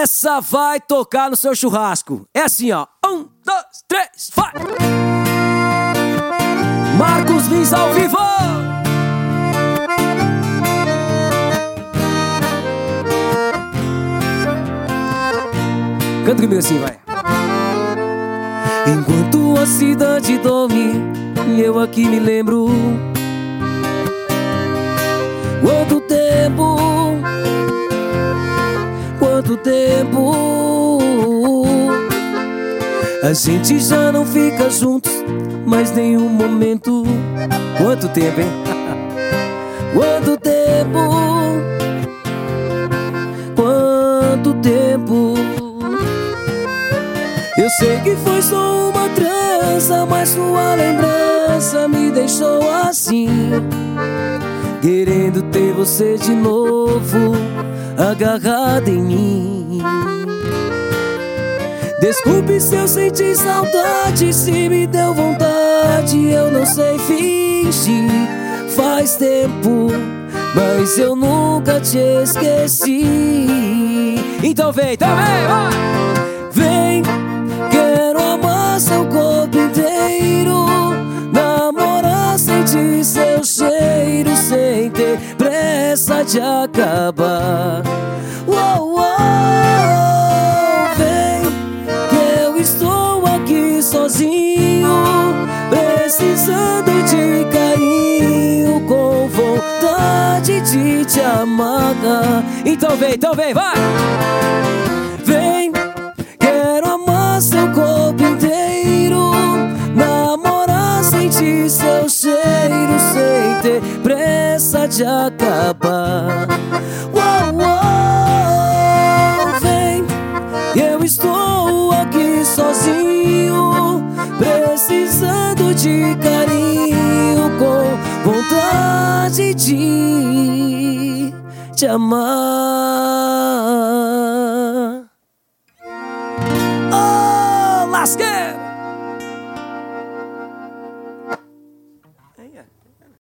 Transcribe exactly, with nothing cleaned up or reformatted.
Essa vai tocar no seu churrasco. É assim, ó. Um, dois, três, vai! Marcos Lins ao vivo! Canta comigo assim, vai. Enquanto a cidade dorme, eu aqui me lembro. Quanto tempo, quanto tempo a gente já não fica juntos, mas nenhum momento. Quanto tempo, hein? Quanto tempo, quanto tempo. Eu sei que foi só uma trança, mas sua lembrança me deixou assim, querendo ter você de novo, agarrada em mim. Desculpe se eu senti saudade, se me deu vontade, eu não sei fingir. Faz tempo, mas eu nunca te esqueci. Então vem, então vem, vai! Vem, quero amar seu corpo inteiro, namorar, sentir seu cheiro sem ter pressa de acabar. Uou, uou, vem, que eu estou aqui sozinho, precisando de carinho, com vontade de te amar. Então vem, então vem, vai! Vem, quero amar seu corpo inteiro, namorar, sentir seu cheiro sem ter pressa de acabar. Uou, uou, vem, eu estou aqui sozinho, precisando de carinho, com vontade de te amar. Oh, lasqueiro!